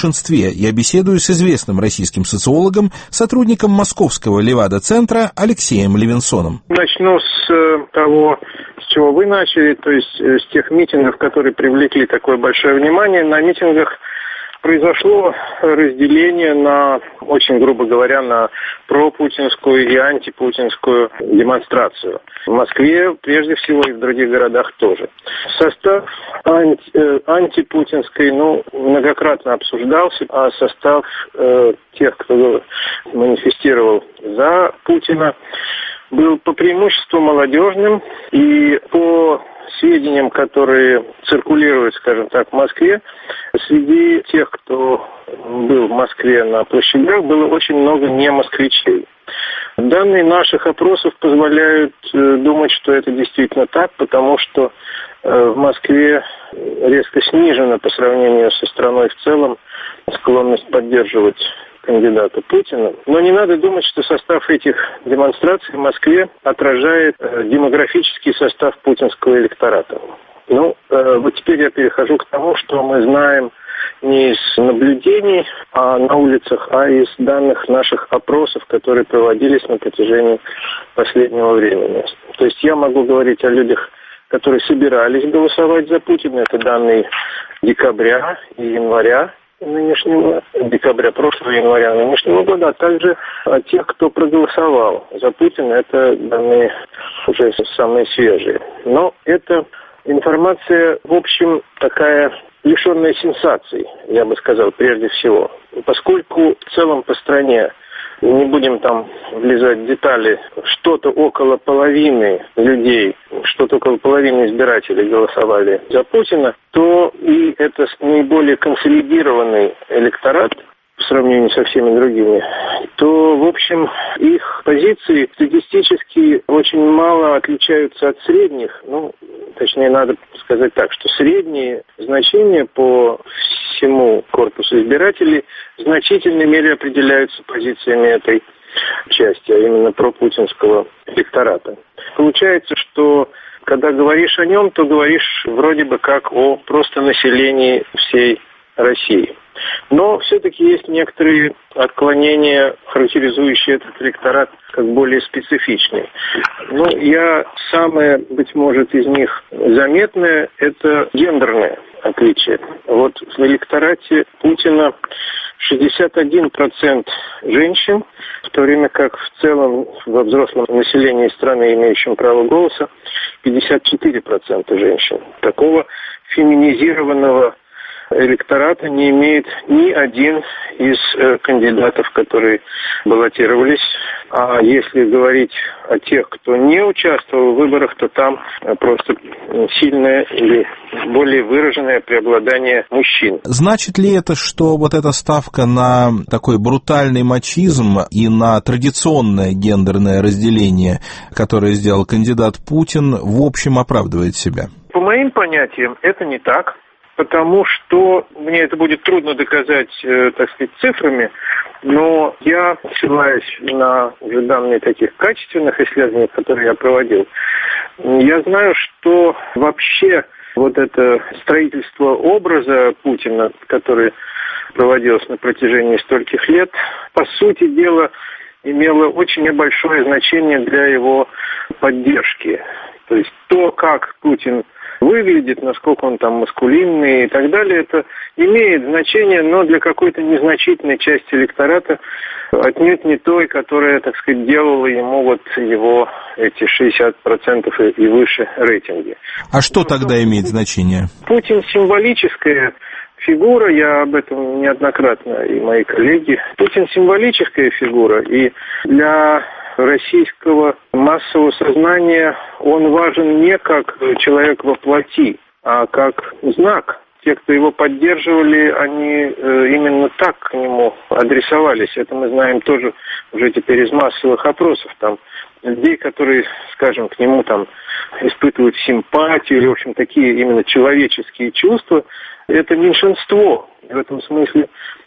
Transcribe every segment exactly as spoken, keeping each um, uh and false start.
меньшинстве. Я беседую с известным российским социологом, сотрудником Московского Левада-центра Алексеем Левинсоном. Начну с того, с чего вы начали, то есть с тех митингов, которые привлекли такое большое внимание. На митингах произошло разделение на, очень грубо говоря, на пропутинскую и антипутинскую демонстрацию. В Москве прежде всего и в других городах тоже. Состав анти, э, антипутинской, ну, многократно обсуждался, а состав э, тех, кто манифестировал за Путина, был по преимуществу молодежным, и по сведениям, которые циркулируют, скажем так, в Москве, среди тех, кто был в Москве на площадях, было очень много не москвичей. Данные наших опросов позволяют э, думать, что это действительно так, потому что э, в Москве резко снижена по сравнению со страной в целом склонность поддерживать кандидата Путина. Но не надо думать, что состав этих демонстраций в Москве отражает э, демографический состав путинского электората. Ну, э, вот теперь я перехожу к тому, что мы знаем не из наблюдений а на улицах, а из данных наших опросов, которые проводились на протяжении последнего времени. То есть я могу говорить о людях, которые собирались голосовать за Путина. Это данные декабря и января нынешнего, декабря прошлого, января нынешнего года, а также о тех, кто проголосовал за Путина. Это данные уже самые свежие. Но это информация, в общем, такая лишенная сенсаций, я бы сказал, прежде всего. Поскольку в целом по стране, не будем там влезать в детали, что-то около половины людей, что-то около половины избирателей голосовали за Путина, то и это наиболее консолидированный электорат по сравнению со всеми другими, то, в общем, их позиции статистически очень мало отличаются от средних. Ну, точнее, надо сказать так, что средние значения по всему корпусу избирателей в значительной мере определяются позициями этой части, а именно пропутинского электората. Получается, что когда говоришь о нем, то говоришь вроде бы как о просто населении всей России. Но все-таки есть некоторые отклонения, характеризующие этот электорат как более специфичный. Ну, я самое, быть может, из них заметное, это гендерное отличие. Вот в электорате Путина шестьдесят один процент женщин, в то время как в целом во взрослом населении страны, имеющем право голоса, пятьдесят четыре процента женщин. Такого феминизированного электората не имеет ни один из э, кандидатов, которые баллотировались. А если говорить о тех, кто не участвовал в выборах, то там э, просто сильное или более выраженное преобладание мужчин. Значит ли это, что вот эта ставка на такой брутальный мачизм и на традиционное гендерное разделение, которое сделал кандидат Путин, в общем оправдывает себя? По моим понятиям, это не так. Потому что мне это будет трудно доказать, э, так сказать, цифрами, но я, ссылаясь на уже данные таких качественных исследований, которые я проводил, я знаю, что вообще вот это строительство образа Путина, которое проводилось на протяжении стольких лет, по сути дела, имело очень небольшое значение для его поддержки. То есть то, как Путин выглядит, насколько он там маскулинный и так далее, это имеет значение, но для какой-то незначительной части электората, отнюдь не той, которая, так сказать, делала ему вот его эти шестьдесят процентов и выше рейтинги. А что тогда имеет значение? Путин символическая фигура, я об этом неоднократно и мои коллеги. Путин символическая фигура, и для российского массового сознания он важен не как человек во плоти, а как знак. Те, кто его поддерживали, они э, именно так к нему адресовались. Это мы знаем тоже уже теперь из массовых опросов. Там людей, которые, скажем, к нему там испытывают симпатию или, в общем, такие именно человеческие чувства, это меньшинство. В этом смысле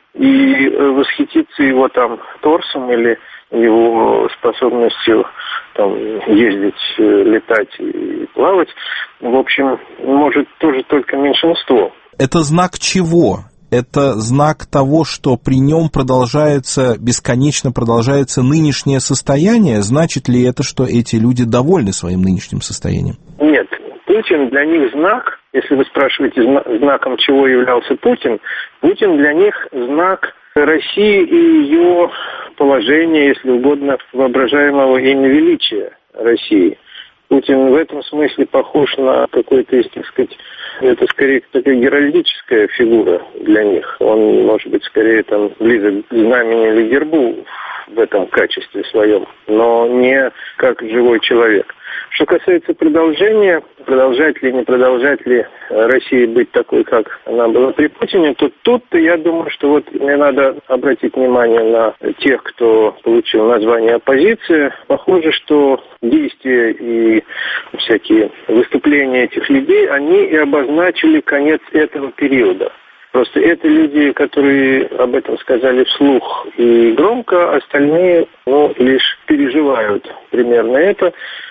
и восхититься его там торсом или его способностью там ездить, летать и плавать, в общем, может тоже только меньшинство. Это знак чего? это знак того, что при нем продолжается, бесконечно продолжается нынешнее состояние? Значит ли это, что эти люди довольны своим нынешним состоянием? Нет. Путин для них знак, если вы спрашиваете, знаком чего являлся Путин, Путин для них знак России и ее положения, если угодно, воображаемого ими величия России. Путин в этом смысле похож на какой-то, так сказать, это скорее такая геральдическая фигура для них. Он, может быть, скорее там близок к знамени или гербу в этом качестве своем, но не как живой человек. Что касается продолжения, продолжать ли, не продолжать ли России быть такой, как она была при Путине, то тут-то я думаю, что вот мне надо обратить внимание на тех, кто получил название оппозиции. Похоже, что действия и всякие выступления этих людей, они и обозначили конец этого периода. Просто это люди, которые об этом сказали вслух и громко, остальные, ну, лишь переживают примерно это.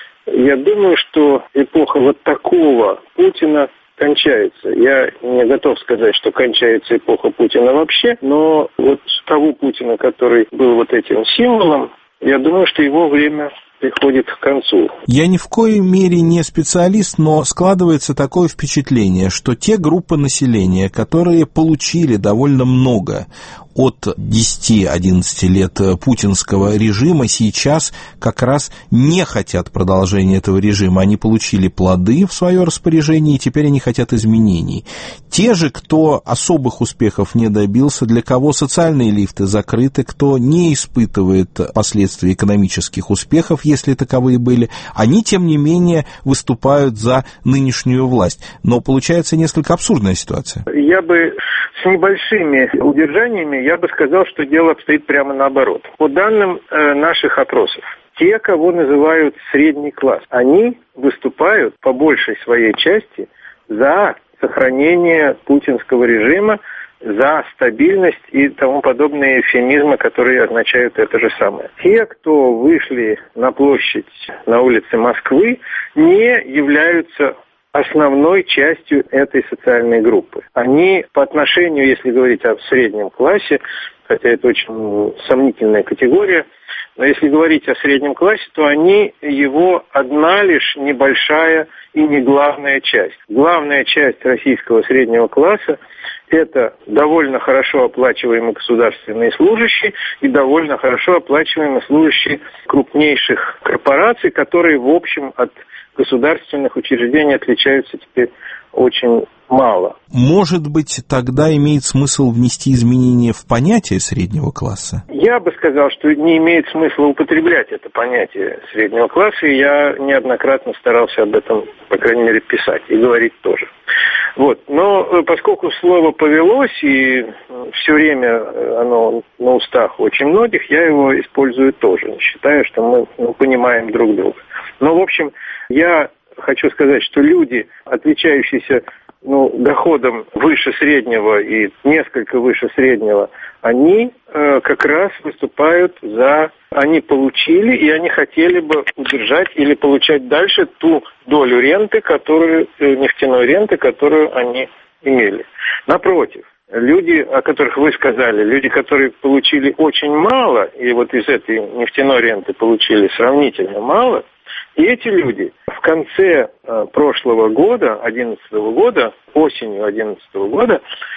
Я думаю, что эпоха вот такого Путина кончается. Я не готов сказать, что кончается эпоха Путина вообще, но вот того Путина, который был вот этим символом, я думаю, что его время приходит к концу. Я ни в коей мере не специалист, но складывается такое впечатление, что те группы населения, которые получили довольно много от десяти-одиннадцати лет путинского режима, сейчас как раз не хотят продолжения этого режима. Они получили плоды в свое распоряжение, и теперь они хотят изменений. Те же, кто особых успехов не добился, для кого социальные лифты закрыты, кто не испытывает последствий экономических успехов, если таковые были, они, тем не менее, выступают за нынешнюю власть. Но получается несколько абсурдная ситуация. Я бы с небольшими удержаниями, я бы сказал, что дело обстоит прямо наоборот. По данным э, наших опросов, те, кого называют средний класс, они выступают по большей своей части за сохранение путинского режима, за стабильность и тому подобные эвфемизмы, которые означают это же самое. Те, кто вышли на площадь, на улицы Москвы, не являются основной частью этой социальной группы. Они по отношению, если говорить о среднем классе, хотя это очень сомнительная категория, но если говорить о среднем классе, то они его одна лишь небольшая и не главная часть. Главная часть российского среднего класса – это довольно хорошо оплачиваемые государственные служащие и довольно хорошо оплачиваемые служащие крупнейших корпораций, которые, в общем, от государственных учреждений отличаются теперь очень мало. Может быть, тогда имеет смысл внести изменения в понятие среднего класса? Я бы сказал, что не имеет смысла употреблять это понятие среднего класса, и я неоднократно старался об этом, по крайней мере, писать и говорить тоже. Вот. Но поскольку слово повелось, и все время оно на устах очень многих, я его использую тоже, считаю, что мы ну, понимаем друг друга. Но, в общем, я хочу сказать, что люди, отличающиеся ну, доходом выше среднего и несколько выше среднего, они э, как раз выступают за... Они получили, и они хотели бы удержать или получать дальше ту долю ренты, которую, э, нефтяной ренты, которую они имели. Напротив, люди, о которых вы сказали, люди, которые получили очень мало, и вот из этой нефтяной ренты получили сравнительно мало, и эти люди в конце э, прошлого года, две тысячи одиннадцатого года, осенью две тысячи одиннадцатого года,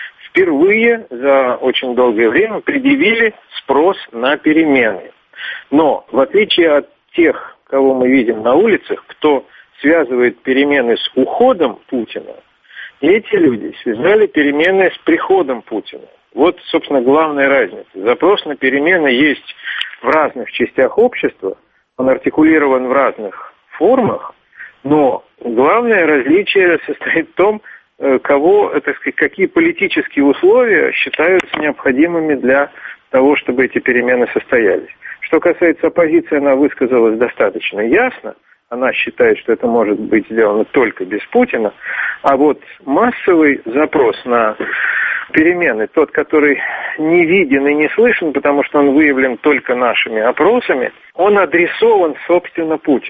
впервые за очень долгое время предъявили спрос на перемены. Но, в отличие от тех, кого мы видим на улицах, кто связывает перемены с уходом Путина, эти люди связали перемены с приходом Путина. Вот, собственно, главная разница. Запрос на перемены есть в разных частях общества, он артикулирован в разных формах, но главное различие состоит в том, кого, так сказать, какие политические условия считаются необходимыми для того, чтобы эти перемены состоялись. Что касается оппозиции, она высказалась достаточно ясно. Она считает, что это может быть сделано только без Путина. А вот массовый запрос на перемены, тот, который не виден и не слышен, потому что он выявлен только нашими опросами, он адресован, собственно, Путину.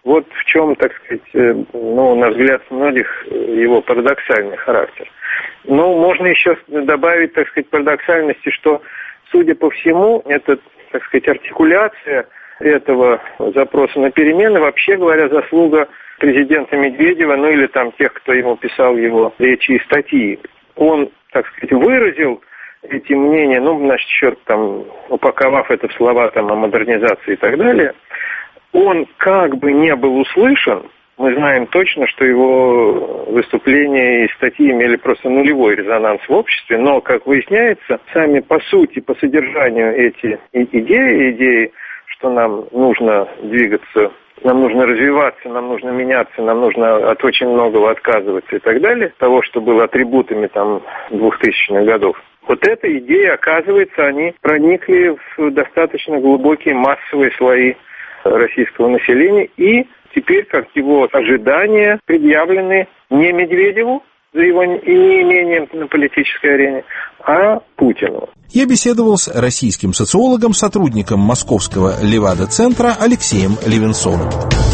Вот в чем, так сказать, ну, на взгляд многих, его парадоксальный характер. Ну, можно еще добавить, так сказать, парадоксальности, что, судя по всему, это, так сказать, артикуляция этого запроса на перемены, вообще говоря, заслуга президента Медведева, ну или там тех, кто ему писал его речи и статьи. Он, так сказать, выразил эти мнения, ну, значит, еще там, упаковав это в слова там о модернизации и так далее, он как бы не был услышан. Мы знаем точно, что его выступления и статьи имели просто нулевой резонанс в обществе, но, как выясняется, сами по сути, по содержанию эти идеи, идеи, что нам нужно двигаться, нам нужно развиваться, нам нужно меняться, нам нужно от очень многого отказываться и так далее, того, что было атрибутами там двухтысячных годов. Вот эта идея, оказывается, они проникли в достаточно глубокие массовые слои российского населения, и теперь, как его ожидания, предъявлены не Медведеву за его неимением на политической арене, а Путину. Я беседовал с российским социологом, сотрудником московского Левада-центра Алексеем Левинсоном.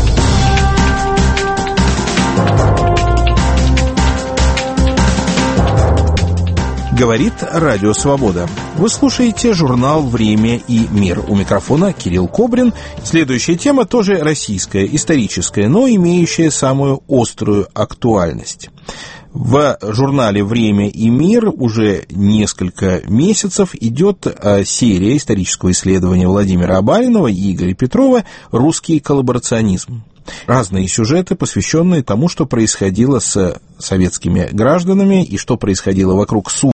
Говорит Радио Свобода. Вы слушаете журнал «Время и мир». У микрофона Кирилл Кобрин. Следующая тема тоже российская, историческая, но имеющая самую острую актуальность. В журнале «Время и мир» уже несколько месяцев идет серия исторического исследования Владимира Абаринова и Игоря Петрова «Русский коллаборационизм». Разные сюжеты, посвященные тому, что происходило с советскими гражданами и что происходило вокруг судей.